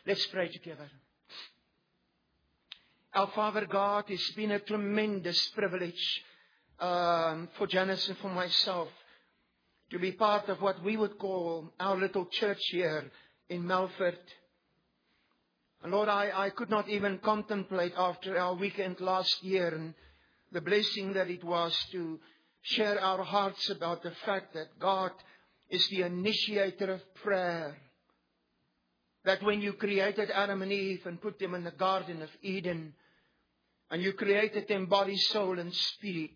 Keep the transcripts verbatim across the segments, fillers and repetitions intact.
Let's pray together. Our Father God, it's been a tremendous privilege um, for Janice and for myself to be part of what we would call our little church here in Melfort. And Lord, I, I could not even contemplate after our weekend last year and the blessing that it was to share our hearts about the fact that God is the initiator of prayer. That when you created Adam and Eve and put them in the Garden of Eden, and you created them body, soul, and spirit.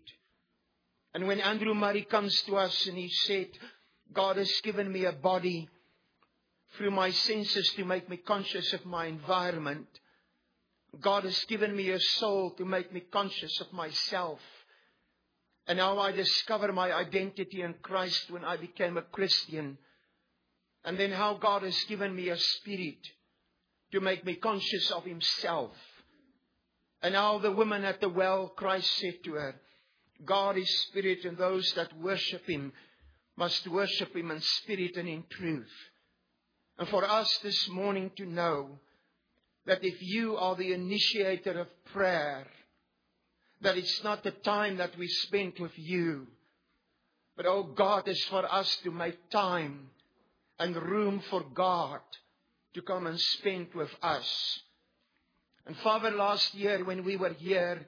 And when Andrew Murray comes to us and he said, God has given me a body through my senses to make me conscious of my environment. God has given me a soul to make me conscious of myself. And now I discover my identity in Christ when I became a Christian. And then how God has given me a spirit to make me conscious of Himself. And now the woman at the well, Christ said to her, God is spirit, and those that worship Him must worship Him in spirit and in truth. And for us this morning to know that if you are the initiator of prayer, that it's not the time that we spend with you, but oh God, is for us to make time and room for God to come and spend with us. And Father, last year when we were here,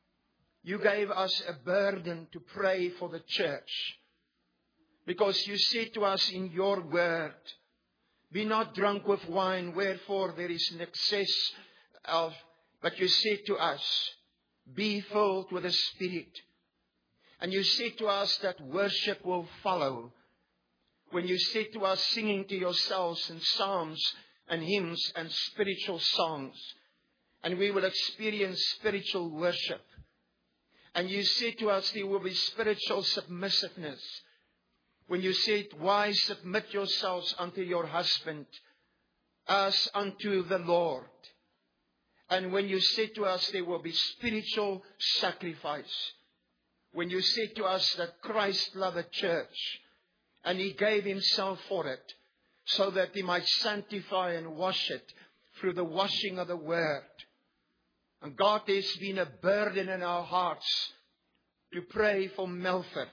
you gave us a burden to pray for the church. Because you said to us in your word, be not drunk with wine, wherefore there is an excess of, but you said to us, be filled with the Spirit. And you said to us that worship will follow. When you said to us, singing to yourselves in psalms and hymns and spiritual songs. And we will experience spiritual worship. And you said to us there will be spiritual submissiveness. When you said, wives, submit yourselves unto your husband as unto the Lord. And when you said to us there will be spiritual sacrifice. When you said to us that Christ loved the church and He gave Himself for it so that He might sanctify and wash it through the washing of the Word. And God, there's been a burden in our hearts to pray for Melfort.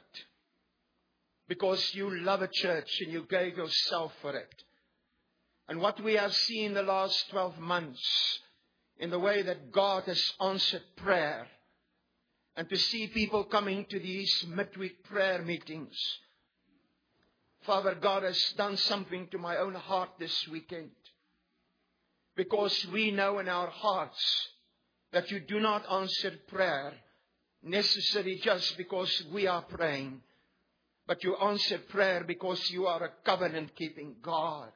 Because you love a church and you gave yourself for it. And what we have seen the last twelve months in the way that God has answered prayer. And to see people coming to these midweek prayer meetings. Father, God has done something to my own heart this weekend. Because we know in our hearts that you do not answer prayer necessarily just because we are praying. But you answer prayer because you are a covenant-keeping God.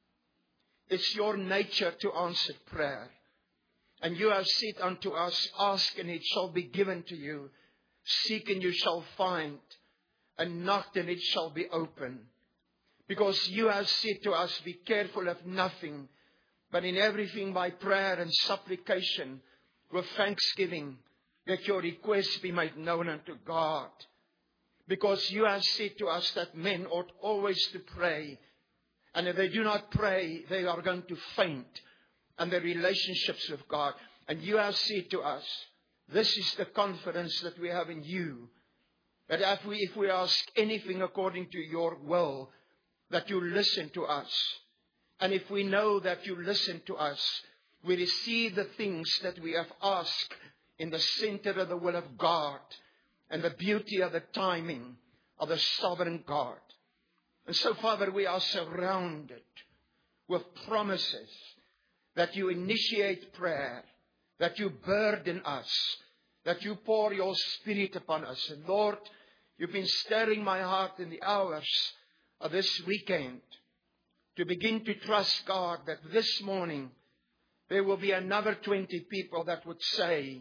It's your nature to answer prayer. And you have said unto us, ask and it shall be given to you. Seek and you shall find. And knock and it shall be open. Because you have said to us, be careful of nothing, but in everything by prayer and supplication, with thanksgiving, let your requests be made known unto God. Because you have said to us that men ought always to pray. And if they do not pray, they are going to faint in their relationships with God. And you have said to us, this is the confidence that we have in you. That if we, if we ask anything according to your will, that you listen to us. And if we know that you listen to us, we receive the things that we have asked in the center of the will of God. And the beauty of the timing of the sovereign God. And so, Father, we are surrounded with promises that you initiate prayer, that you burden us, that you pour your Spirit upon us. And Lord, you've been stirring my heart in the hours of this weekend to begin to trust God that this morning there will be another twenty people that would say,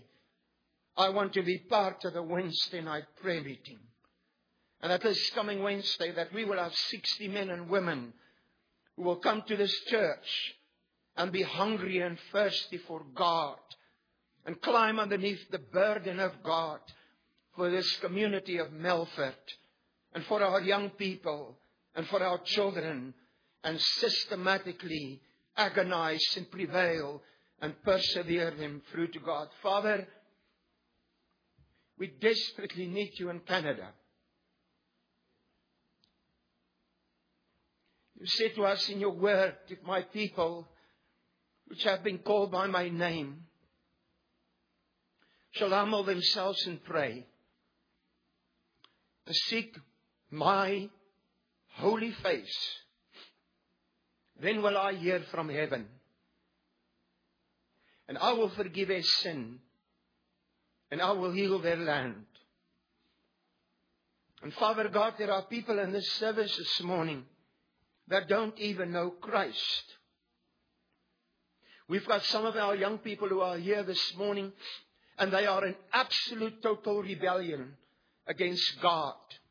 I want to be part of the Wednesday night prayer meeting. And that this coming Wednesday that we will have sixty men and women who will come to this church and be hungry and thirsty for God and climb underneath the burden of God for this community of Melfort and for our young people and for our children and systematically agonize and prevail and persevere them through to God. Father, we desperately need you in Canada. You said to us in your word, if my people, which have been called by my name, shall humble themselves and pray, and seek my holy face, then will I hear from heaven, and I will forgive their sin, and I will heal their land. And Father God, there are people in this service this morning that don't even know Christ. We've got some of our young people who are here this morning, and they are in absolute total rebellion against God.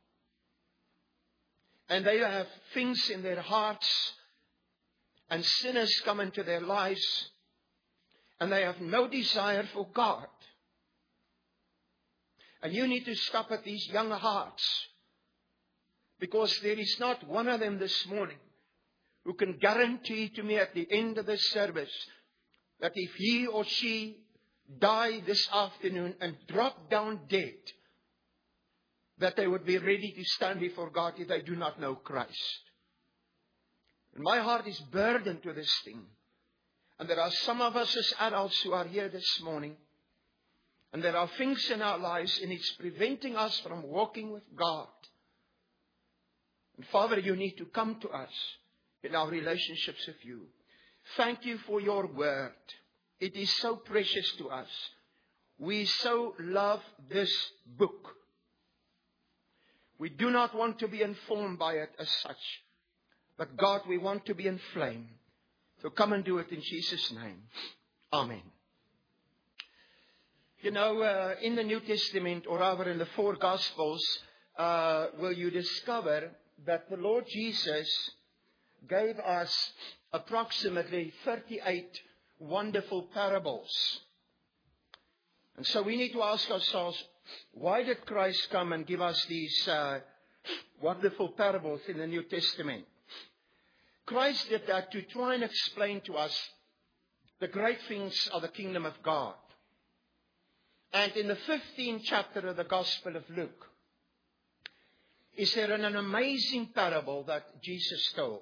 And they have things in their hearts, and sin has come into their lives, and they have no desire for God. And you need to stop at these young hearts, because there is not one of them this morning who can guarantee to me at the end of this service that if he or she die this afternoon and drop down dead, that they would be ready to stand before God if they do not know Christ. And my heart is burdened to this thing. And there are some of us as adults who are here this morning, and there are things in our lives, and it's preventing us from walking with God. And Father, you need to come to us in our relationships with you. Thank you for your word. It is so precious to us. We so love this book. We do not want to be informed by it as such. But God, we want to be inflamed. So come and do it in Jesus' name. Amen. You know, uh, in the New Testament, or rather in the four Gospels, uh, will you discover that the Lord Jesus gave us approximately thirty-eight wonderful parables. And so we need to ask ourselves, why did Christ come and give us these uh, wonderful parables in the New Testament? Christ did that to try and explain to us the great things of the kingdom of God. And in the fifteenth chapter of the Gospel of Luke, is there an amazing parable that Jesus told.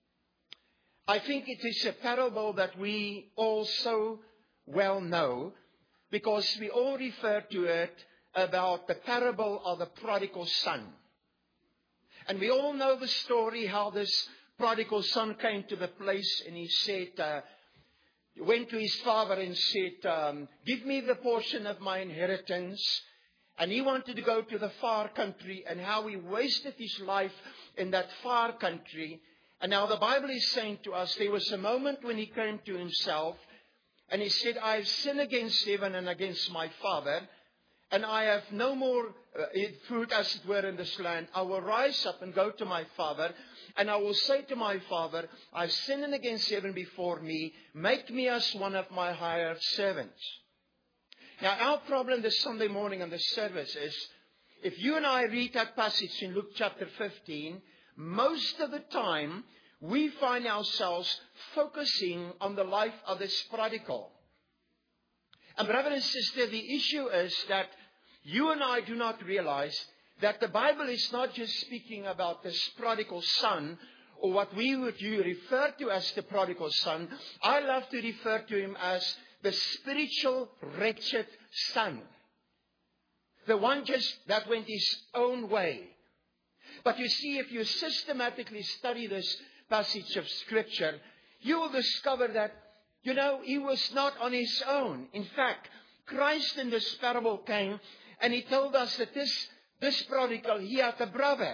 I think it is a parable that we all so well know, because we all refer to it about the parable of the prodigal son. And we all know the story how this prodigal son came to the place and he said, uh, went to his father and said, um, give me the portion of my inheritance. And he wanted to go to the far country, and how he wasted his life in that far country. And now the Bible is saying to us, there was a moment when he came to himself, and he said, I have sinned against heaven and against my father, and I have no more uh, food, as it were, in this land. I will rise up and go to my father, and I will say to my father, I have sinned against heaven before me. Make me as one of my hired servants. Now, our problem this Sunday morning in the service is, if you and I read that passage in Luke chapter fifteen, most of the time we find ourselves focusing on the life of this prodigal. And brother and sister, the issue is that you and I do not realize that the Bible is not just speaking about this prodigal son, or what we would refer to as the prodigal son. I love to refer to him as the spiritual wretched son. The one just that went his own way. But you see, if you systematically study this passage of Scripture, you will discover that, you know, he was not on his own. In fact, Christ in this parable came and he told us that this, this prodigal, he had a brother.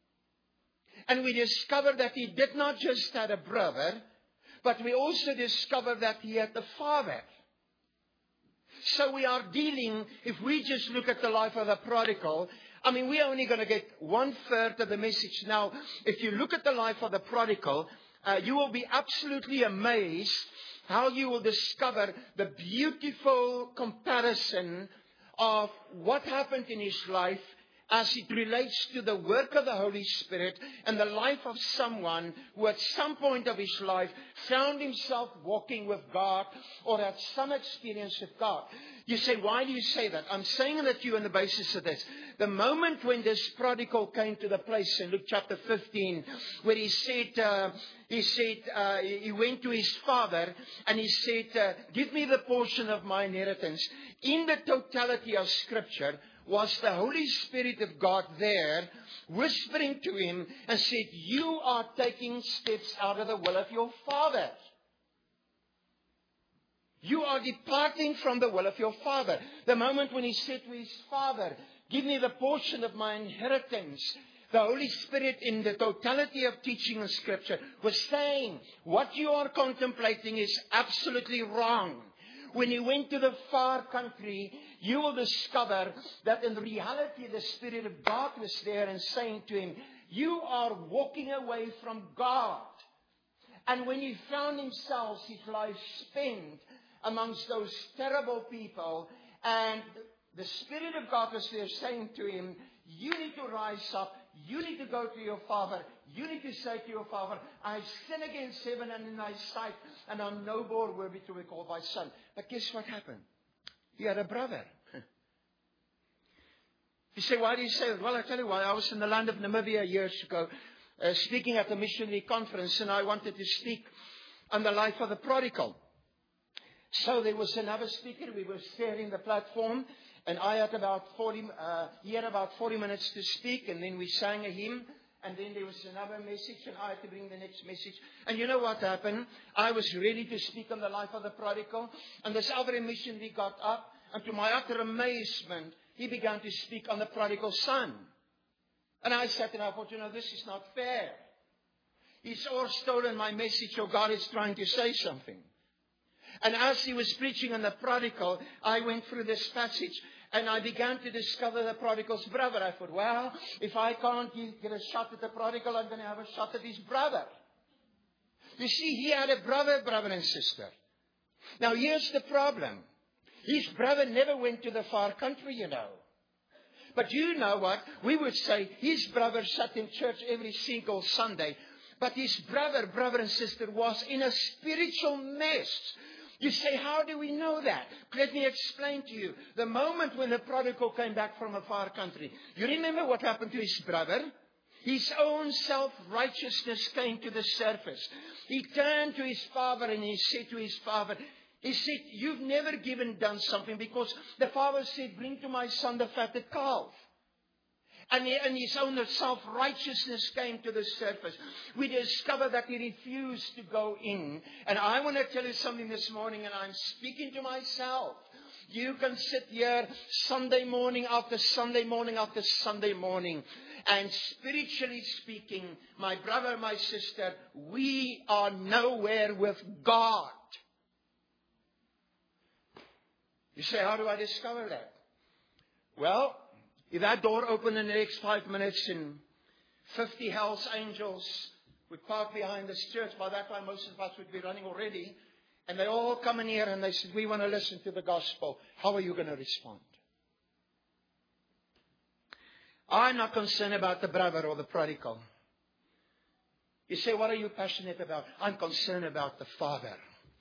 And we discovered that he did not just have a brother, but we also discovered that he had a father. So we are dealing, if we just look at the life of the prodigal, I mean, we're only going to get one third of the message. Now, if you look at the life of the prodigal, uh, you will be absolutely amazed how you will discover the beautiful comparison of what happened in his life as it relates to the work of the Holy Spirit and the life of someone who at some point of his life found himself walking with God or had some experience with God. You say, why do you say that? I'm saying that to you on the basis of this. The moment when this prodigal came to the place in Luke chapter fifteen, where he said, uh, he said, uh, he went to his father and he said, uh, give me the portion of my inheritance. In the totality of Scripture, was the Holy Spirit of God there, whispering to him and said, you are taking steps out of the will of your Father. You are departing from the will of your Father. The moment when he said to his Father, give me the portion of my inheritance, the Holy Spirit in the totality of teaching in Scripture was saying, what you are contemplating is absolutely wrong. When you went to the far country, you will discover that in reality the Spirit of God was there and saying to him, you are walking away from God. And when he found himself, his life spent amongst those terrible people, and the Spirit of God was there saying to him, you need to rise up, you need to go to your Father, you need to say to your Father, I sin against heaven and in thy sight, and I'm no more worthy to be called thy son. But guess what happened? He had a brother. You say, why do you say that? Well, I tell you why. I was in the land of Namibia years ago, uh, speaking at a missionary conference, and I wanted to speak on the life of the prodigal. So there was another speaker. We were sharing the platform, and I had about forty. Uh, he had about forty minutes to speak, and then we sang a hymn, and then there was another message, and I had to bring the next message. And you know what happened? I was ready to speak on the life of the prodigal, and this other missionary got up, and to my utter amazement, he began to speak on the prodigal son. And I sat and I thought, you know, this is not fair. He's all stolen my message, or God is trying to say something. And as he was preaching on the prodigal, I went through this passage and I began to discover the prodigal's brother. I thought, well, if I can't get a shot at the prodigal, I'm going to have a shot at his brother. You see, he had a brother, brother and sister. Now, here's the problem. His brother never went to the far country, you know. But you know what? We would say his brother sat in church every single Sunday. But his brother, brother and sister was in a spiritual mess. You say, how do we know that? Let me explain to you. The moment when the prodigal came back from a far country, you remember what happened to his brother? His own self-righteousness came to the surface. He turned to his father and he said to his father, he said, you've never given done something, because the father said, bring to my son the fatted calf. And, he, and his own self-righteousness came to the surface. We discover that he refused to go in. And I want to tell you something this morning, and I'm speaking to myself. You can sit here Sunday morning after Sunday morning after Sunday morning. And spiritually speaking, my brother, my sister, we are nowhere with God. You say, how do I discover that? Well, if that door opened in the next five minutes and fifty hell's angels would park behind this church, by that time most of us would be running already, and they all come in here and they said, we want to listen to the gospel. How are you going to respond? I'm not concerned about the brother or the prodigal. You say, what are you passionate about? I'm concerned about the Father.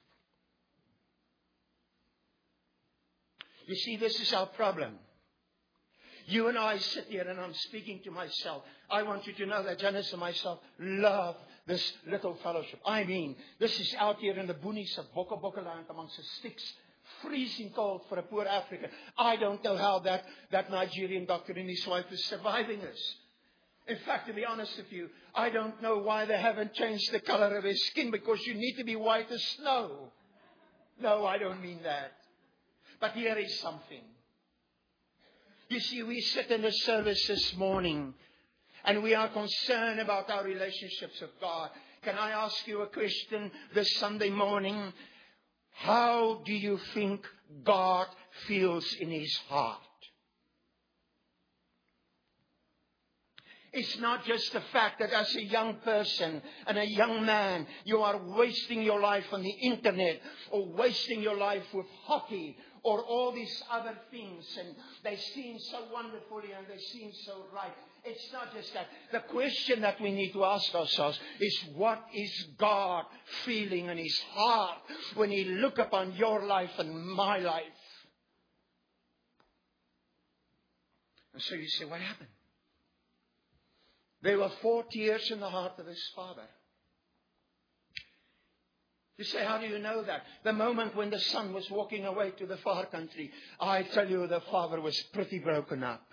You see, this is our problem. You and I sit here and I'm speaking to myself. I want you to know that Janice and myself love this little fellowship. I mean, this is out here in the boonies of Boka Boka land amongst the sticks. Freezing cold for a poor African. I don't know how that, that Nigerian doctor and his wife is surviving this. In fact, to be honest with you, I don't know why they haven't changed the color of his skin, because you need to be white as snow. No, I don't mean that. But here is something. You see, we sit in the service this morning and we are concerned about our relationships with God. Can I ask you a question this Sunday morning? How do you think God feels in His heart? It's not just the fact that as a young person and a young man, you are wasting your life on the internet, or wasting your life with hockey, or all these other things, and they seem so wonderfully and they seem so right. It's not just that. The question that we need to ask ourselves is, what is God feeling in His heart when He look upon your life and my life? And so you say, what happened? There were four tears in the heart of His Father. You say, how do you know that? The moment when the son was walking away to the far country, I tell you, the father was pretty broken up.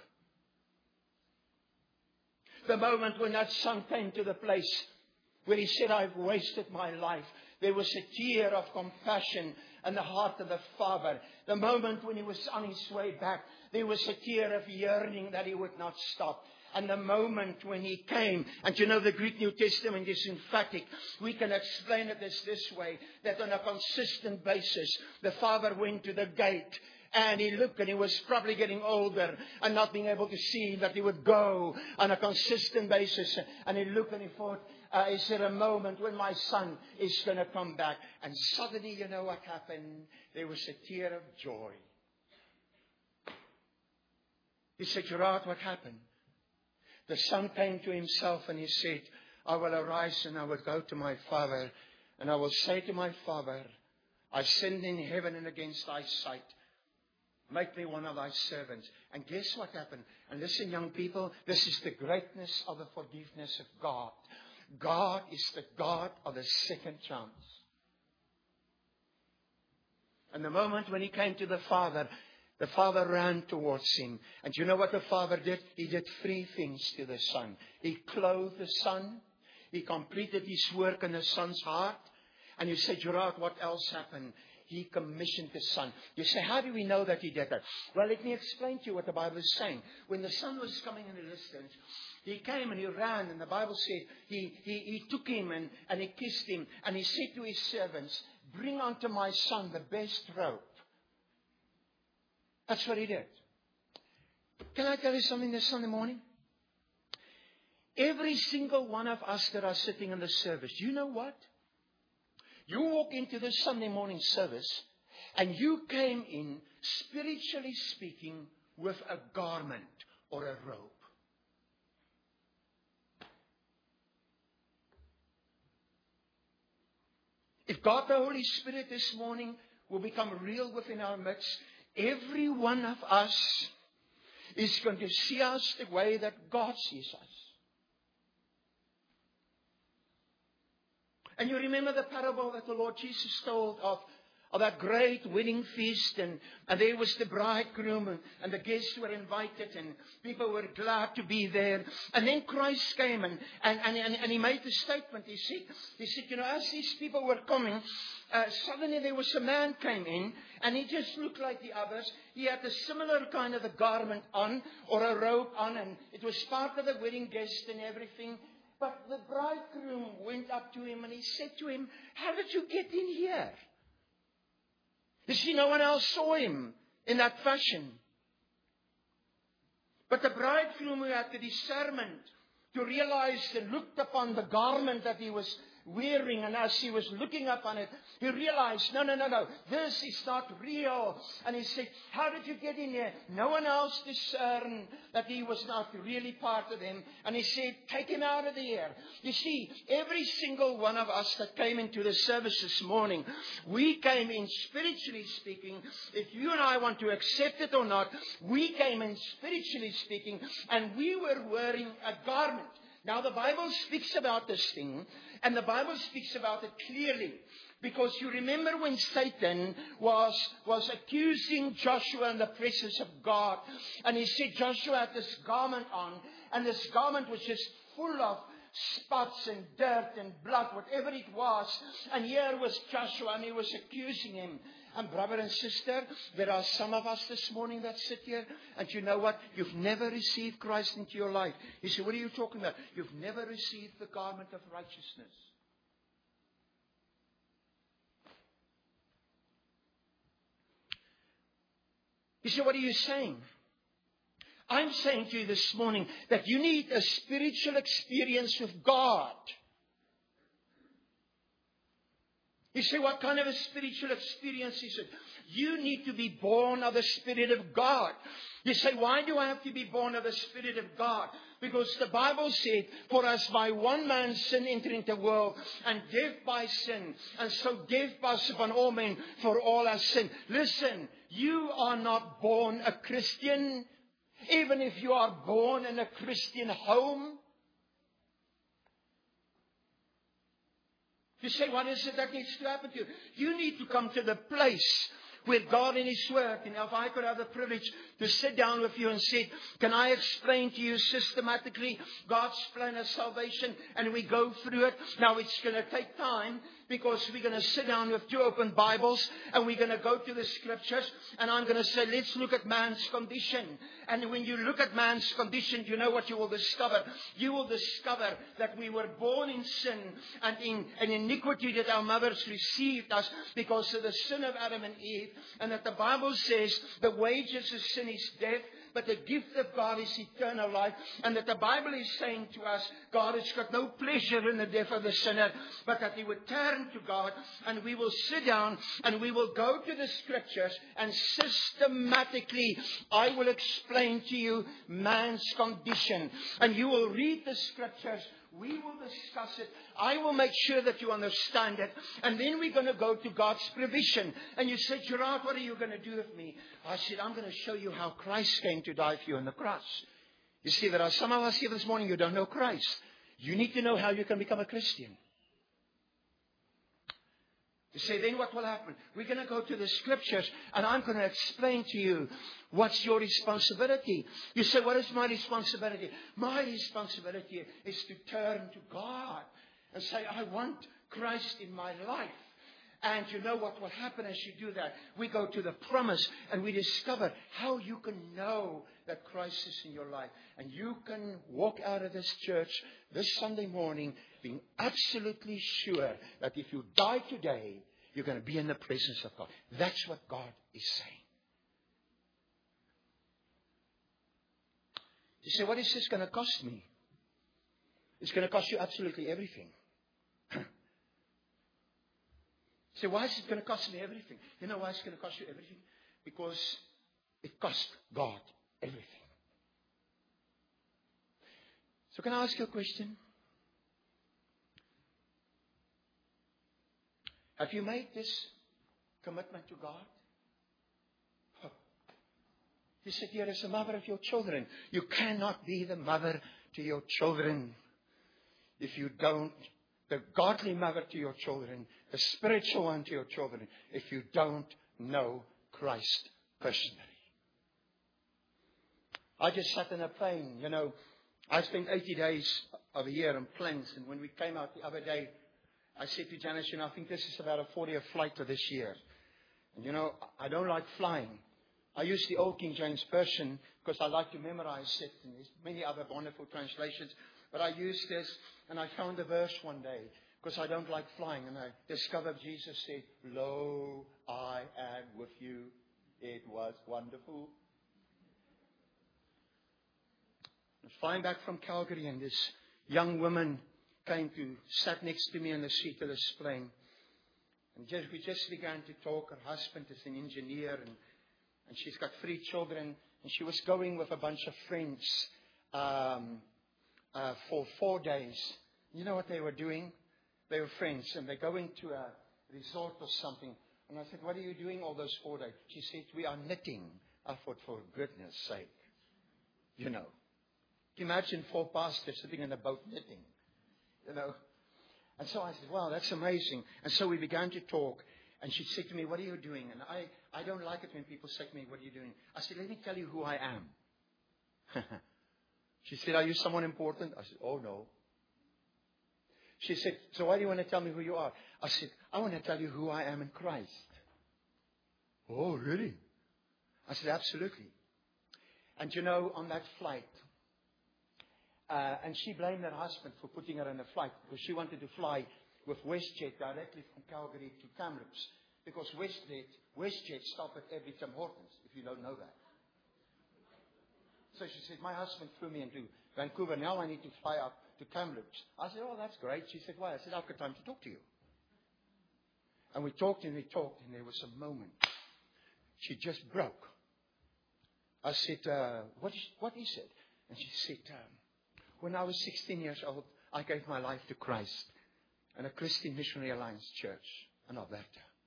The moment when that son came to the place where he said, I've wasted my life, there was a tear of compassion in the heart of the father. The moment when he was on his way back, there was a tear of yearning that he would not stop. And the moment when he came, and you know the Greek New Testament is emphatic. We can explain it as this way, that on a consistent basis, the father went to the gate and he looked, and he was probably getting older and not being able to see, that he would go on a consistent basis. And he looked and he thought, uh, is there a moment when my son is going to come back? And suddenly, you know what happened? There was a tear of joy. He said, Gerard, what happened? The son came to himself and he said, I will arise and I will go to my father, and I will say to my father, I sinned in heaven and against thy sight. Make me one of thy servants. And guess what happened? And listen, young people, this is the greatness of the forgiveness of God. God is the God of the second chance. And the moment when he came to the father, the father ran towards him. And you know what the father did? He did three things to the son. He clothed the son. He completed his work in the son's heart. And you say, Gerard, what else happened? He commissioned the son. You say, how do we know that he did that? Well, let me explain to you what the Bible is saying. When the son was coming in the distance, he came and he ran, and the Bible said he, he, he took him and, and he kissed him. And he said to his servants, bring unto my son the best robe. That's what he did. Can I tell you something this Sunday morning? Every single one of us that are sitting in the service, you know what? You walk into the Sunday morning service and you came in, spiritually speaking, with a garment or a robe. If God the Holy Spirit this morning will become real within our midst, every one of us is going to see us the way that God sees us. And you remember the parable that the Lord Jesus told of, of that great wedding feast, and, and there was the bridegroom, and, and the guests were invited, and people were glad to be there. And then Christ came, and, and, and, and, and He made the statement. He said, he said, you know, as these people were coming, uh, suddenly there was a man came in, and he just looked like the others. He had a similar kind of a garment on, or a robe on, and it was part of the wedding guest and everything. But the bridegroom went up to him and he said to him, how did you get in here? You see, no one else saw him in that fashion. But the bridegroom, who had the discernment to realize and looked upon the garment that he was wearing, and as he was looking up on it, he realized, no, no, no, no, this is not real. And he said, how did you get in here? No one else discerned that he was not really part of them. And he said, take him out of the air. You see, every single one of us that came into the service this morning, we came in, spiritually speaking, if you and I want to accept it or not, we came in, spiritually speaking, and we were wearing a garment. Now the Bible speaks about this thing, and the Bible speaks about it clearly. Because you remember when Satan was, was accusing Joshua in the presence of God. And he said Joshua had this garment on. And this garment was just full of spots and dirt and blood, whatever it was. And here was Joshua, and he was accusing him. And brother and sister, there are some of us this morning that sit here, and you know what? You've never received Christ into your life. You say, what are you talking about? You've never received the garment of righteousness. You say, what are you saying? I'm saying to you this morning that you need a spiritual experience with God. You say, what kind of a spiritual experience is it? You need to be born of the Spirit of God. You say, why do I have to be born of the Spirit of God? Because the Bible said, for as by one man sin entered into the world, and death by sin, and so death passed upon all men, for all our sin. Listen, you are not born a Christian, even if you are born in a Christian home. You say, what is it that needs to happen to you? You need to come to the place where God in His Word, and if I could have the privilege to sit down with you and say, can I explain to you systematically God's plan of salvation, and we go through it. Now it's going to take time, because we're going to sit down with two open Bibles, and we're going to go to the Scriptures, and I'm going to say, let's look at man's condition. And when you look at man's condition, you know what you will discover? You will discover that we were born in sin, and in an iniquity that our mothers received us because of the sin of Adam and Eve. And that the Bible says the wages of sin is death, but the gift of God is eternal life. And that the Bible is saying to us, God has got no pleasure in the death of the sinner, but that he would turn to God, and we will sit down and we will go to the Scriptures, and systematically I will explain to you man's condition. And you will read the Scriptures. We will discuss it. I will make sure that you understand it. And then we're going to go to God's provision. And you said, Gerard, what are you going to do with me? I said, I'm going to show you how Christ came to die for you on the cross. You see, there are some of us here this morning who don't know Christ. You need to know how you can become a Christian. You say, then what will happen? We're going to go to the Scriptures, and I'm going to explain to you what's your responsibility. You say, what is my responsibility? My responsibility is to turn to God and say, I want Christ in my life. And you know what will happen as you do that? We go to the promise, and we discover how you can know that Christ is in your life. And you can walk out of this church this Sunday morning being absolutely sure that if you die today, you're going to be in the presence of God. That's what God is saying. You say, what is this going to cost me? It's going to cost you absolutely everything. So why is it going to cost me everything? You know why it's going to cost you everything? Because it cost God everything. So can I ask you a question? Have you made this commitment to God? Oh. You said, here is the mother of your children. You cannot be the mother to your children if you don't, the godly mother to your children, the spiritual one to your children, if you don't know Christ personally. I just sat in a plane, you know. I spent eighty days of a year in planes, and when we came out the other day, I said to Janice, you know, I think this is about a fortieth flight for this year. And you know, I don't like flying. I use the old King James Version because I like to memorize it, and there's many other wonderful translations. But I used this, and I found a verse one day because I don't like flying, and I discovered Jesus said, "Lo, I am with you." It was wonderful. I was flying back from Calgary, and this young woman came to, sat next to me on the seat of this plane. And just, we just began to talk. Her husband is an engineer, and, and she's got three children. And she was going with a bunch of friends um, uh, for four days. You know what they were doing? They were friends, and they're going to a resort or something. And I said, what are you doing all those four days? She said, we are knitting. I thought, for goodness sake. You know. Imagine four pastors sitting in a boat knitting. You know. And so I said, wow, that's amazing. And so we began to talk. And she said to me, what are you doing? And I, I don't like it when people say to me, what are you doing? I said, let me tell you who I am. She said, are you someone important? I said, oh, no. She said, so why do you want to tell me who you are? I said, I want to tell you who I am in Christ. Oh, really? I said, absolutely. And you know, on that flight, uh, and she blamed her husband for putting her in a flight because she wanted to fly with WestJet directly from Calgary to Kamloops. Because WestJet, WestJet stop at every Tim Hortons, if you don't know that. So she said, my husband flew me into Vancouver. Now I need to fly up to Kamloops. I said, oh, that's great. She said, why? I said, I've got time to talk to you. And we talked and we talked, and there was a moment. She just broke. I said, uh, what, is, what is it? And she said, um, when I was sixteen years old, I gave my life to Christ in a Christian Missionary Alliance church in Alberta.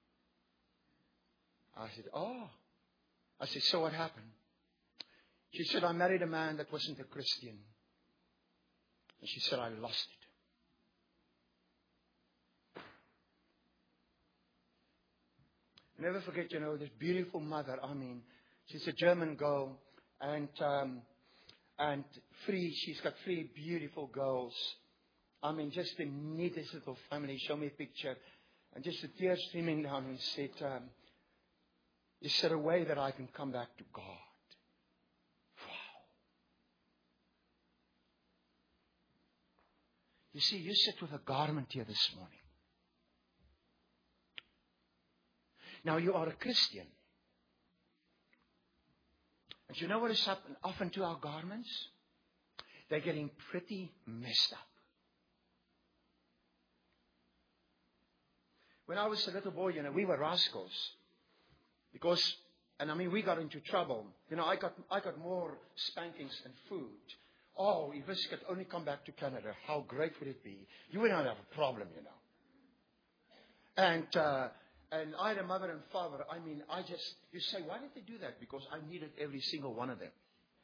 I said, oh. I said, so what happened? She said, I married a man that wasn't a Christian. And she said, I lost it. Never forget, you know, this beautiful mother. I mean, she's a German girl. And, um, and three, she's got three beautiful girls. I mean, just the neatest little family. Show me a picture. And just the tears streaming down, and said, um, is there a way that I can come back to God? Wow. You see, you sit with a garment here this morning. Now, you are a Christian. And you know what has happened often to our garments? They're getting pretty messed up. When I was a little boy, you know, we were rascals. Because, and I mean, we got into trouble. You know, I got I got more spankings than food. Oh, if this could only come back to Canada, how great would it be? You would not have a problem, you know. And uh, and I had a mother and father. I mean, I just, you say, why did they do that? Because I needed every single one of them.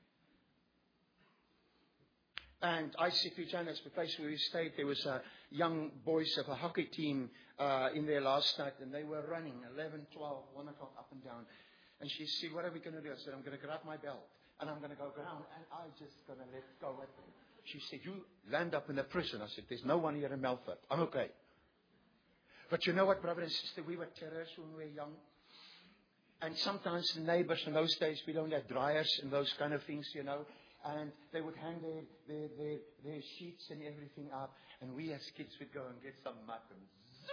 And I said to Janice, the place where we stayed, there was a young boys of a hockey team uh, in there last night, and they were running eleven, twelve, one o'clock up and down. And she said, what are we going to do? I said, I'm going to grab my belt, and I'm going to go down, and I'm just going to let go with them. She said, you land up in the prison. I said, there's no one here in Melfort. I'm okay. But you know what, brother and sister, we were terrorists when we were young. And sometimes the neighbors in those days, we don't have dryers and those kind of things, you know. And they would hang their, their, their, their sheets and everything up. And we as kids would go and get some mud and zip.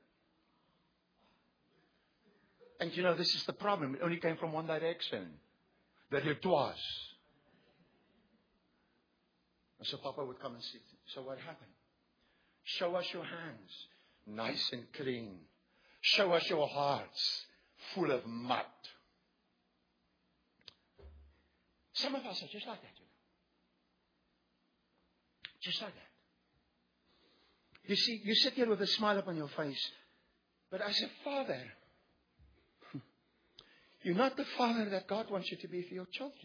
And you know, this is the problem. It only came from one direction. That it was. And so Papa would come and sit. So what happened? Show us your hands. Nice and clean. Show us your hearts. Full of mud. Some of us are just like that, you know. Just like that. You see, you sit here with a smile upon your face. But as a father, you're not the father that God wants you to be for your children.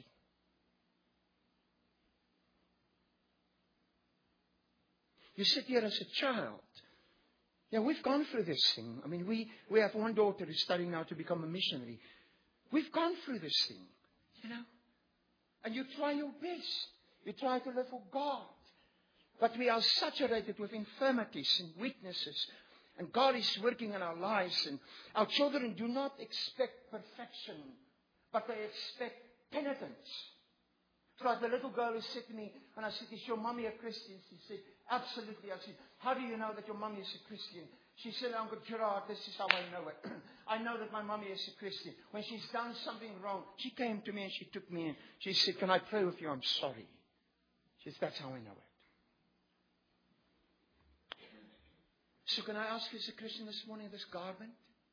You sit here as a child. Yeah, we've gone through this thing. I mean, we, we have one daughter who's studying now to become a missionary. We've gone through this thing, you know. And you try your best. You try to live for God. But we are saturated with infirmities and weaknesses. And God is working in our lives. And our children do not expect perfection, but they expect penitence. So like the little girl who said to me, when I said, is your mommy a Christian? She said, absolutely. I said, how do you know that your mommy is a Christian? She said, Uncle Gerard, this is how I know it. I know that my mommy is a Christian. When she's done something wrong, she came to me and she took me in. She said, can I pray with you? I'm sorry. She said, that's how I know it. So can I ask you as a Christian this morning, this garment?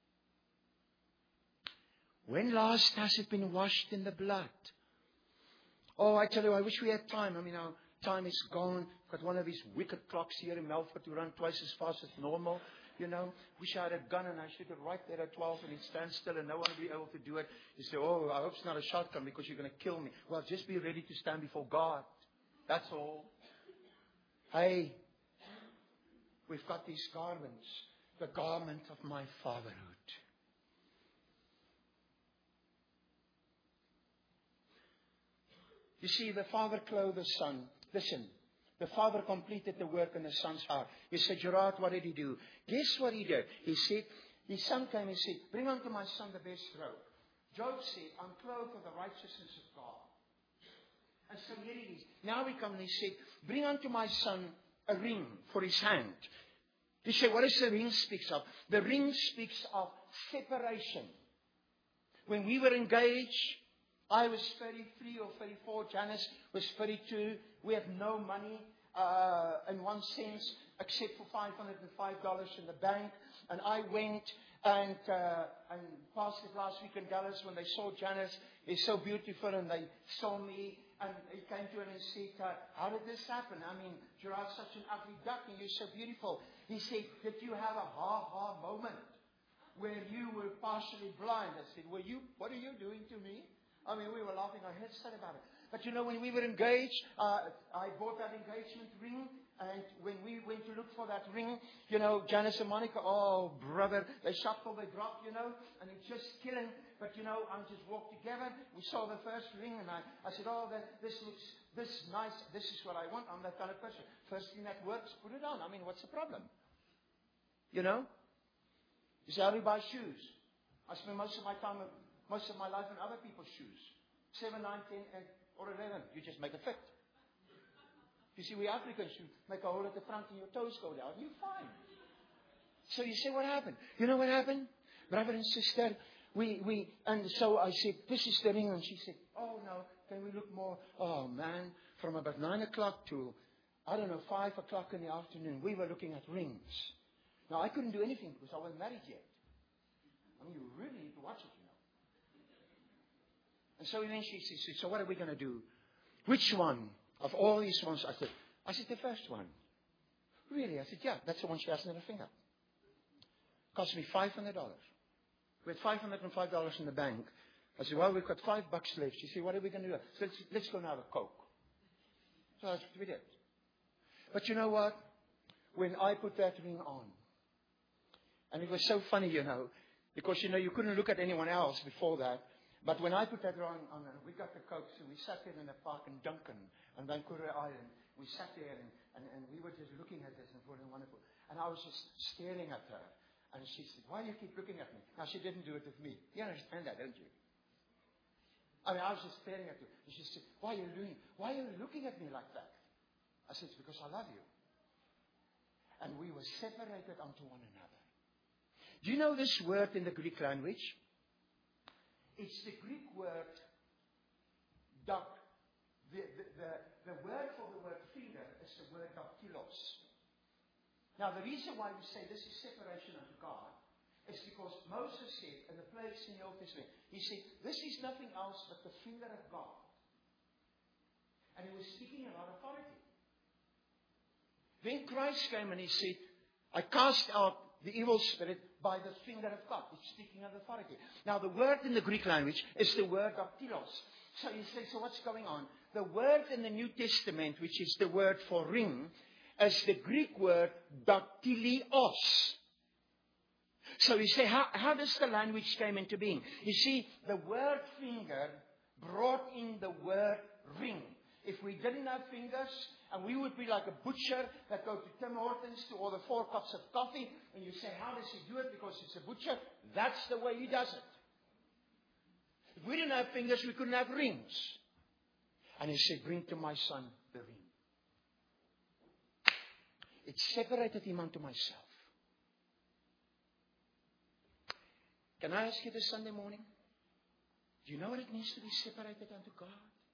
When last has it been washed in the blood? Oh, I tell you, I wish we had time. I mean, our time is gone. I've got one of these wicked clocks here in Melfort to run twice as fast as normal. You know, wish I had a gun and I shoot it right there at twelve and it stands still and no one will be able to do it. You say, oh, I hope it's not a shotgun because you're going to kill me. Well, just be ready to stand before God. That's all. Hey, we've got these garments. The garment of my fatherhood. You see, the Father clothed the Son. Listen, the Father completed the work in the Son's heart. You said, Gerard, what did he do? Guess what he did? He said, his Son came and said, bring unto my son the best robe. Job said, I'm clothed with the righteousness of God. And so here it is. Now we come and he said, bring unto my son a ring for his hand. You say, what does the ring speaks of? The ring speaks of separation. When we were engaged, I was thirty-three or thirty-four. Janice was thirty-two. We had no money, uh, in one sense, except for five hundred five dollars in the bank. And I went And, uh, and Pastor last week in Dallas, when they saw Janice, he's so beautiful, and they saw me, and he came to her and said, uh, how did this happen? I mean, Gerard's such an ugly duck, and you're so beautiful. He said, did you have a ha-ha moment where you were partially blind? I said, were you, what are you doing to me? I mean, we were laughing our heads set about it. But you know, when we were engaged, uh, I bought that engagement ring. And when we went to look for that ring, you know, Janice and Monica, oh, brother, they shuffle, they drop, you know, and it's just killing. But, you know, I just walked together. We saw the first ring, and I, I said, oh, that, this looks this nice. This is what I want. I'm that kind of person. First thing that works, put it on. I mean, what's the problem? You know? You say, how do you buy shoes? I spend most of my time, most of my life in other people's shoes. Seven, nine, ten, and, or eleven. You just make it fit. You see, we Africans, you make a hole at the front and your toes go down. You're fine. So you say, what happened? You know what happened? Brother and sister, we, we, and so I said, this is the ring. And she said, oh no, can we look more? Oh man, from about nine o'clock to, I don't know, five o'clock in the afternoon, we were looking at rings. Now I couldn't do anything because I wasn't married yet. I mean, you really need to watch it, you know. And so then she said, so what are we going to do? Which one? Of all these ones, I said, I said, the first one. Really? I said, yeah, that's the one she has in her finger. Cost me five hundred dollars. We had five hundred five dollars in the bank. I said, well, we've got five bucks left. She said, what are we going to do? So let's, let's go and have a Coke. So that's what we did. But you know what? When I put that ring on, and it was so funny, you know, because, you know, you couldn't look at anyone else before that. But when I put that ring on, we got the Coke, so we sat there in the park in Duncan on Vancouver Island. We sat there and, and, and we were just looking at this and thought it was wonderful. And I was just staring at her. And she said, why do you keep looking at me? Now, she didn't do it with me. You understand that, don't you? I mean, I was just staring at her. And she said, why are you doing? Why are you looking at me like that? I said, it's because I love you. And we were separated unto one another. Do you know this word in the Greek language? It's the Greek word, doc. The, the, the, the word for the word finger is the word daktylos. Now, the reason why we say this is separation unto God is because Moses said in the place in the Old Testament, he said, this is nothing else but the finger of God. And he was speaking about authority. Then Christ came and he said, I cast out the evil spirit by the finger of God. It's speaking of authority. Now, the word in the Greek language is the word daktylos. So you say, so what's going on? The word in the New Testament, which is the word for ring, is the Greek word daktylios. So you say, how, how does the language come into being? You see, the word finger brought in the word ring. If we didn't have fingers, and we would be like a butcher that go to Tim Hortons to order four cups of coffee, and you say, how does he do it? Because it's a butcher. That's the way he does it. If we didn't have fingers, we couldn't have rings. And he said, bring to my son the ring. It separated him unto myself. Can I ask you this Sunday morning? Do you know what it means to be separated unto God?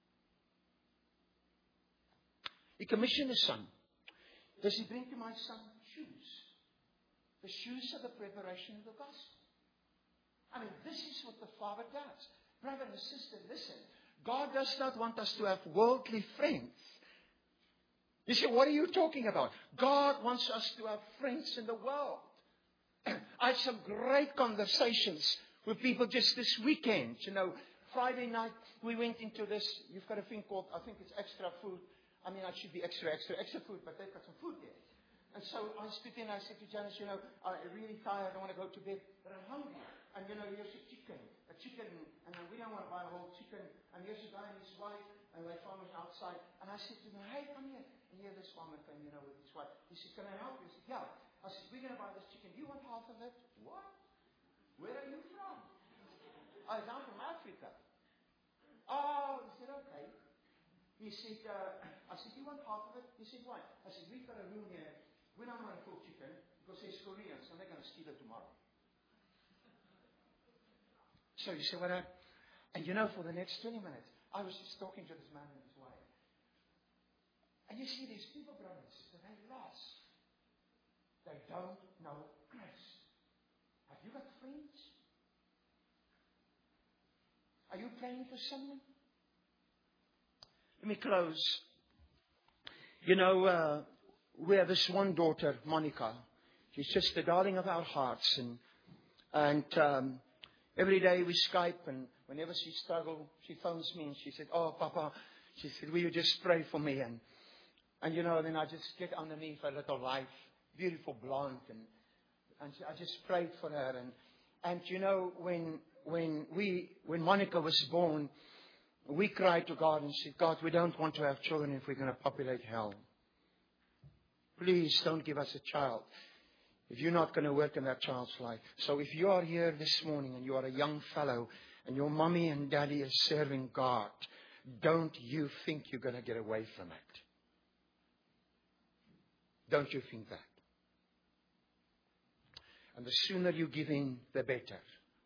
He commissioned his son. Does he bring to my son shoes? The shoes are the preparation of the gospel. I mean, this is what the Father does. Brother and sister, listen. God does not want us to have worldly friends. You say, what are you talking about? God wants us to have friends in the world. I had some great conversations with people just this weekend. You know, Friday night we went into this. You've got a thing called, I think it's extra food. I mean, I should be extra, extra, extra food, but they've got some food there. And so I stood in and I said to Janice, you know, I'm really tired. I want to go to bed, but I'm hungry. And, you know, here's a chicken, a chicken, and we don't want to buy a whole chicken. And here's a guy and his wife, and my farmer's outside. And I said to them, hey, come here. And here this farmer came, you know, with his wife. He said, can I help you? I said, yeah. I said, we're going to buy this chicken. Do you want half of it? What? Where are you from? I said, I'm from Africa. Oh, he said, okay. He said, uh, I said, you want half of it? He said, why? I said, we've got a room here. We don't want a full chicken because there's Koreans and they're going to steal it tomorrow. So you say, what well, and you know, for the next twenty minutes, I was just talking to this man and his wife. And you see these people, brothers, they're lost. They don't know Christ. Have you got friends? Are you praying for someone? Let me close. You know, uh, we have this one daughter, Monica. She's just the darling of our hearts. And, and um, every day we Skype, and whenever she struggles, she phones me and she said, oh, Papa, she said, will you just pray for me? And, and you know, then I just get underneath her little life, beautiful blonde, and, and I just prayed for her. And, and you know, when, when, we, when Monica was born, we cried to God and said, God, we don't want to have children if we're going to populate hell. Please don't give us a child if you're not going to work in that child's life. So if you are here this morning and you are a young fellow and your mommy and daddy is serving God, don't you think you're going to get away from it? Don't you think that? And the sooner you give in, the better.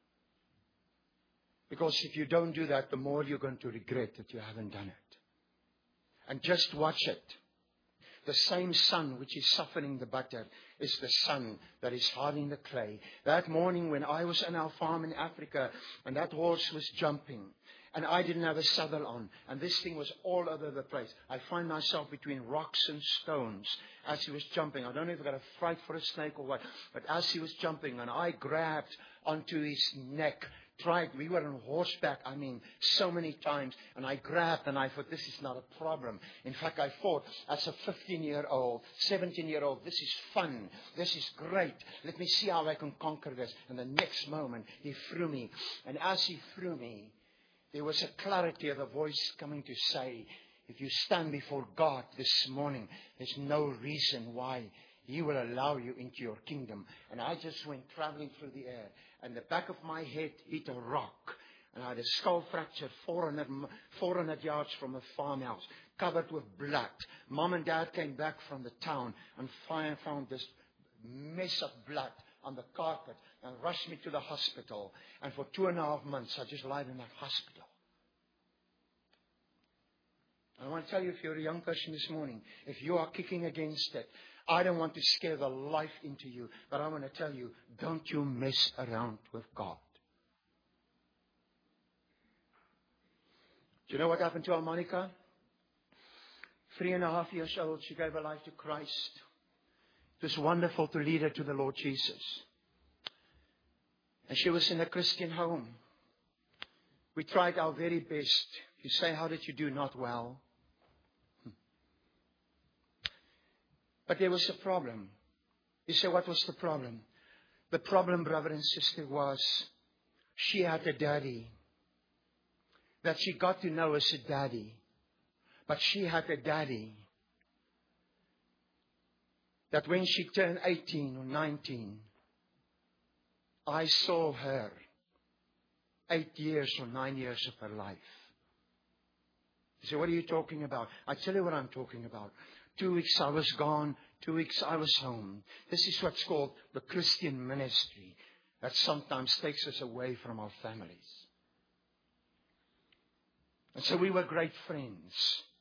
Because if you don't do that, the more you're going to regret that you haven't done it. And just watch it. The same sun which is softening the butter is the sun that is hardening the clay. That morning when I was on our farm in Africa and that horse was jumping and I didn't have a saddle on and this thing was all over the place. I find myself between rocks and stones as he was jumping. I don't know if I got a fright for a snake or what, but as he was jumping and I grabbed onto his neck. Tried, we were on horseback, I mean, so many times, and I grabbed and I thought, this is not a problem. In fact, I thought, as a fifteen-year-old, seventeen-year-old, this is fun, this is great, let me see how I can conquer this. And the next moment, he threw me, and as he threw me, there was a clarity of the voice coming to say, if you stand before God this morning, there's no reason why He will allow you into your kingdom. And I just went traveling through the air. And the back of my head hit a rock. And I had a skull fracture four hundred, four hundred yards from a farmhouse, covered with blood. Mom and Dad came back from the town and found this mess of blood on the carpet and rushed me to the hospital. And for two and a half months, I just lied in that hospital. I want to tell you, if you're a young person this morning, if you are kicking against it, I don't want to scare the life into you, but I want to tell you, don't you mess around with God. Do you know what happened to our Monica? Three and a half years old, she gave her life to Christ. It was wonderful to lead her to the Lord Jesus. And she was in a Christian home. We tried our very best. You say, how did you do? Not well. But there was a problem. You say, what was the problem? The problem, brother and sister, was she had a daddy that she got to know as a daddy. But she had a daddy that when she turned eighteen or nineteen, I saw her eight years or nine years of her life. You say, what are you talking about? I tell you what I'm talking about. Two weeks I was gone. Two weeks I was home. This is what's called the Christian ministry that sometimes takes us away from our families. And so we were great friends.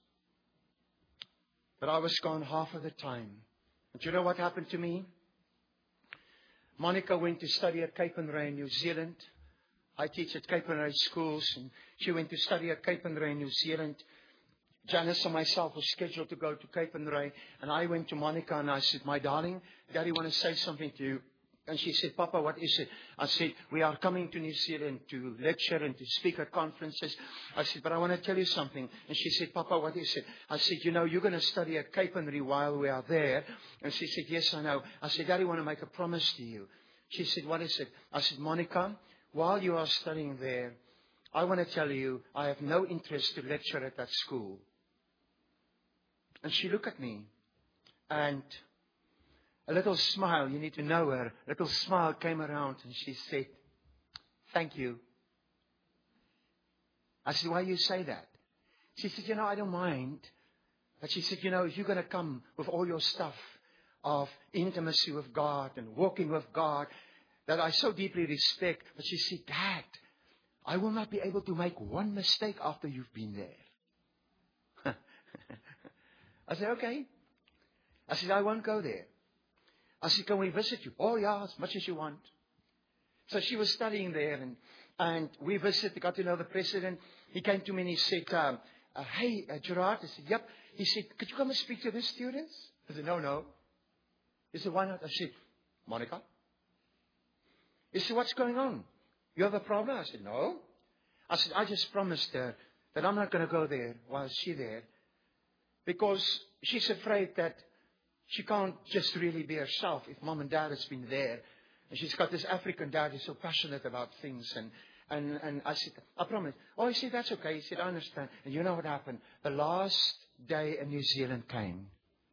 But I was gone half of the time. And you know what happened to me? Monica went to study at Capernwray in New Zealand. I teach at Capernwray schools. And she went to study at Capernwray in New Zealand. Janice and myself were scheduled to go to Capernwray, and I went to Monica and I said, my darling, Daddy want to say something to you. And she said, Papa, what is it? I said, we are coming to New Zealand to lecture and to speak at conferences. I said, but I want to tell you something. And she said, Papa, what is it? I said, you know, you're going to study at Capernwray while we are there. And she said, yes, I know. I said, Daddy, I want to make a promise to you. She said, what is it? I said, Monica, while you are studying there, I want to tell you, I have no interest to lecture at that school. And she looked at me, and a little smile, you need to know her, a little smile came around, and she said, thank you. I said, why do you say that? She said, you know, I don't mind. But she said, you know, if you're going to come with all your stuff of intimacy with God and walking with God that I so deeply respect. But she said, Dad, I will not be able to make one mistake after you've been there. I said, okay. I said, I won't go there. I said, can we visit you? Oh, yeah, as much as you want. So she was studying there, and, and we visited, got to know the president. He came to me and he said, um, uh, hey, uh, Gerard. I said, yep. He said, could you come and speak to the students? I said, no, no. He said, why not? I said, Monica. He said, what's going on? You have a problem? I said, no. I said, I just promised her that I'm not going to go there while she's there, because she's afraid that she can't just really be herself if mom and dad has been there. And she's got this African dad who's so passionate about things. And, and, and I said, I promise. Oh, he said, that's okay. He said, I understand. And you know what happened? The last day in New Zealand came.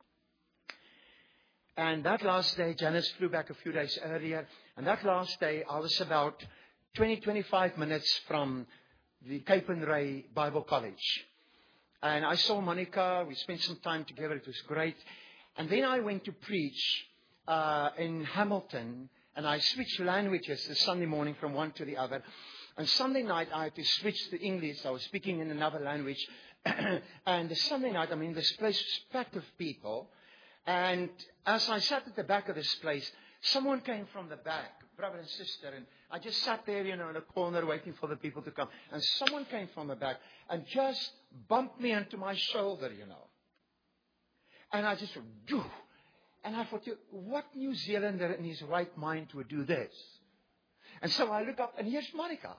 And that last day, Janice flew back a few days earlier. And that last day, I was about twenty, twenty-five minutes from the Cape and Ray Bible College. And I saw Monica. We spent some time together. It was great. And then I went to preach uh, in Hamilton. And I switched languages the Sunday morning from one to the other. And Sunday night, I had to switch to English. I was speaking in another language. And the Sunday night, I mean, this place was packed with people. And as I sat at the back of this place, someone came from the back, brother and sister. And I just sat there, you know, in a corner waiting for the people to come. And someone came from the back and just bumped me onto my shoulder, you know. And I just went, Doo! And I thought, what New Zealander in his right mind would do this? And so I look up, and here's Monica.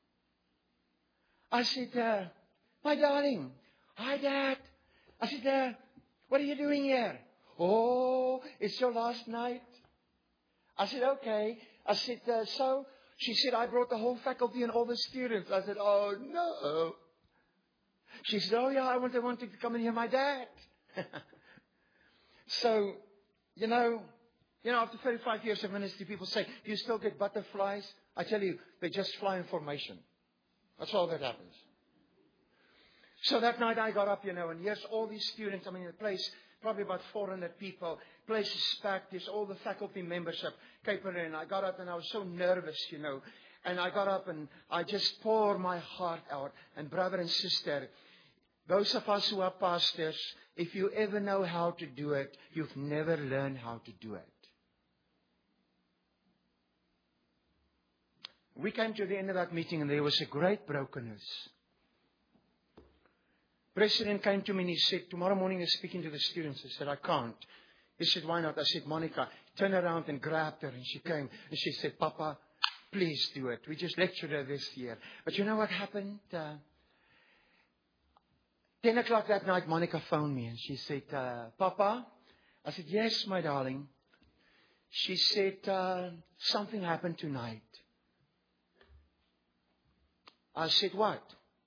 I said, uh, my darling, hi, Dad. I said, uh, what are you doing here? Oh, it's your last night. I said, okay. I said, uh, so? She said, I brought the whole faculty and all the students. I said, oh, no. She said, oh, yeah, I wanted, wanted to come and hear my dad. So, you know, you know, after thirty-five years of ministry, people say, do you still get butterflies? I tell you, they just fly in formation. That's all that happens. So that night I got up, you know, and here's all these students. I mean, the place, probably about four hundred people. Place is packed. There's all the faculty membership. Cape and I got up and I was so nervous, you know. And I got up and I just poured my heart out. And brother and sister, those of us who are pastors, if you ever know how to do it, you've never learned how to do it. We came to the end of that meeting and there was a great brokenness. President came to me and he said, tomorrow morning he's speaking to the students. I said, I can't. He said, why not? I said, Monica, turn around and grabbed her. And she came and she said, Papa, please do it. We just lectured her this year. But you know what happened? Uh, Ten o'clock that night, Monica phoned me and she said, uh, Papa? I said, yes, my darling. She said, uh, something happened tonight. I said, what?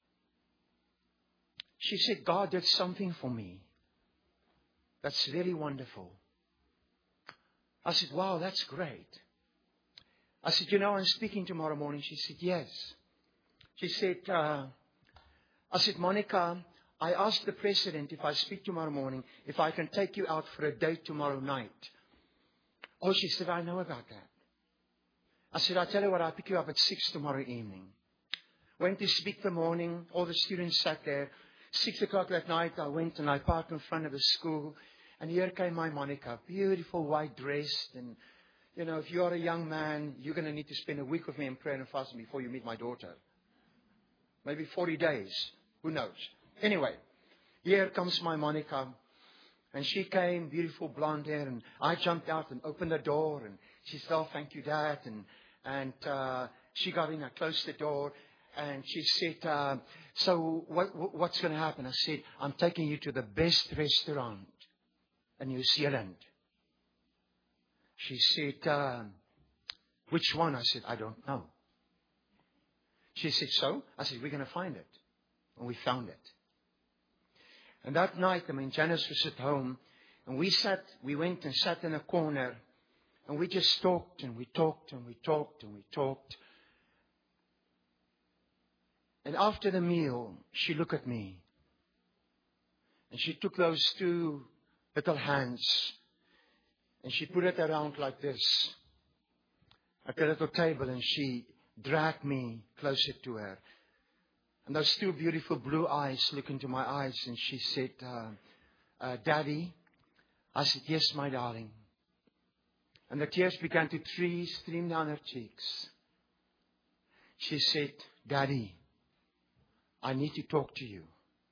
She said, God did something for me. That's very wonderful. I said, wow, that's great. I said, you know, I'm speaking tomorrow morning. She said, yes. She said, uh, I said, Monica, I asked the president if I speak tomorrow morning, if I can take you out for a date tomorrow night. Oh, she said, I know about that. I said, I'll tell you what, I'll pick you up at six tomorrow evening. Went to speak the morning. All the students sat there. Six o'clock that night, I went and I parked in front of the school. And here came my Monica, beautiful white dress. And, you know, if you're a young man, you're going to need to spend a week with me in prayer and fasting before you meet my daughter. Maybe forty days. Who knows? Anyway, here comes my Monica. And she came, beautiful blonde hair. And I jumped out and opened the door. And she said, oh, thank you, Dad. And, and uh, she got in, I closed the door. And she said, uh, so what, what's going to happen? I said, I'm taking you to the best restaurant in New Zealand. She said, uh, which one? I said, I don't know. She said, so? I said, we're going to find it. And we found it. And that night, I mean, Janice was at home. And we sat, we went and sat in a corner. And we just talked and we talked and we talked and we talked. And after the meal, she looked at me. And she took those two little hands. And she put it around like this. At the little table. And she dragged me closer to her. And those two beautiful blue eyes looked into my eyes. And she said, uh, uh, Daddy. I said, yes, my darling. And the tears began to stream down her cheeks. She said, Daddy, I need to talk to you.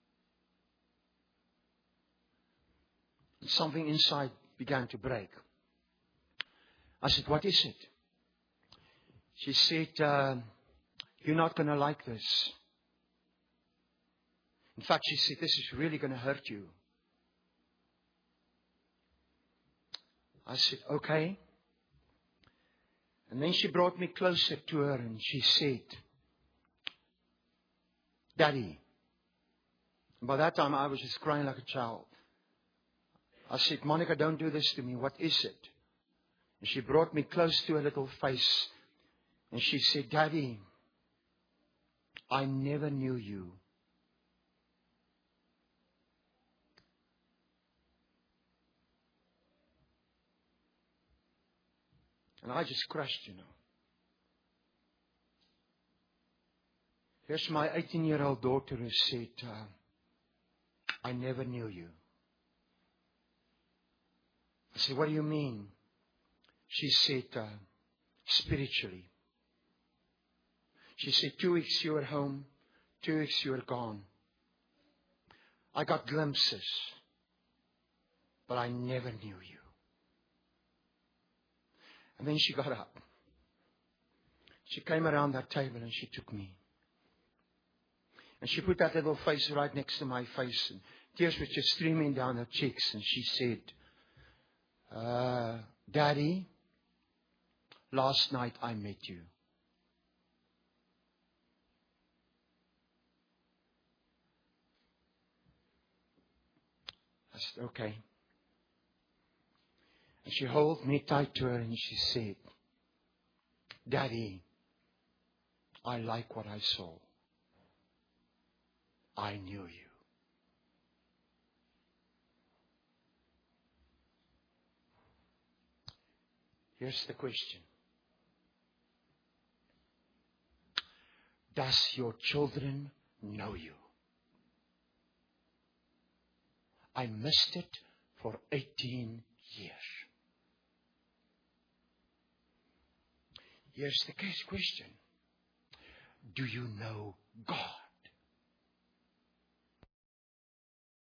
And something inside began to break. I said, what is it? She said, uh, you're not going to like this. In fact, she said, this is really going to hurt you. I said, okay. And then she brought me closer to her and she said, Daddy. And by that time, I was just crying like a child. I said, Monica, don't do this to me. What is it? And she brought me close to her little face. And she said, Daddy, I never knew you. And I just crushed, you know. Here's my eighteen-year-old daughter who said, uh, I never knew you. I said, what do you mean? She said, uh, spiritually. She said, two weeks you were home, two weeks you were gone. I got glimpses, but I never knew you. And then she got up. She came around that table and she took me. And she put that little face right next to my face. And tears were just streaming down her cheeks. And she said, uh, Daddy, last night I met you. I said, okay. And she held me tight to her and she said, Daddy, I like what I saw. I knew you. Here's the question. Does your children know you? I missed it for eighteen years. Here's the case question. Do you know God?